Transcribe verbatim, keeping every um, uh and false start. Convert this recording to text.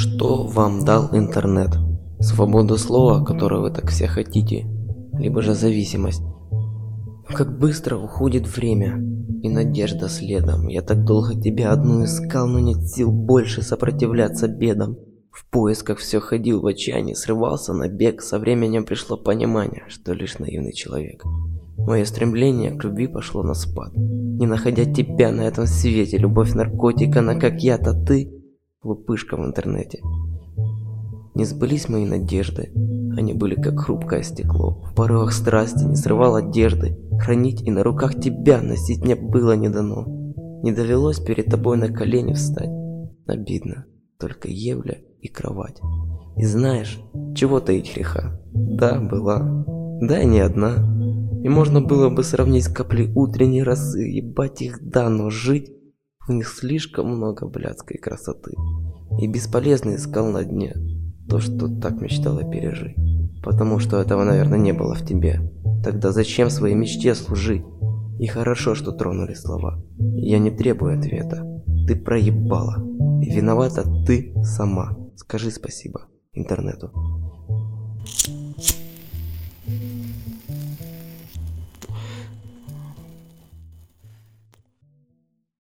Что вам дал интернет? Свободу слова, которую вы так все хотите, либо же зависимость? Как быстро уходит время, и надежда следом. Я так долго тебя одну искал, но нет сил больше сопротивляться бедам. В поисках все ходил в отчаянии, срывался на бег. Со временем пришло понимание, что лишь наивный человек. Мое стремление к любви пошло на спад. Не находя тебя на этом свете, любовь наркотик, она как я-то ты, глупышка в интернете. Не сбылись мои надежды, они были как хрупкое стекло. В порывах страсти не срывал одежды, хранить и на руках тебя носить мне было не дано. Не довелось перед тобой на колени встать, обидно, только Евля и кровать. И знаешь, чего таить греха? Да, была, да и не одна. И можно было бы сравнить с каплей утренней росы, ебать их да, но жить в них слишком много блядской красоты. И бесполезно искал на дне то, что так мечтала пережить. Потому что этого, наверное, не было в тебе. Тогда зачем своей мечте служить? И хорошо, что тронули слова. Я не требую ответа. Ты проебала. И виновата ты сама. Скажи спасибо интернету.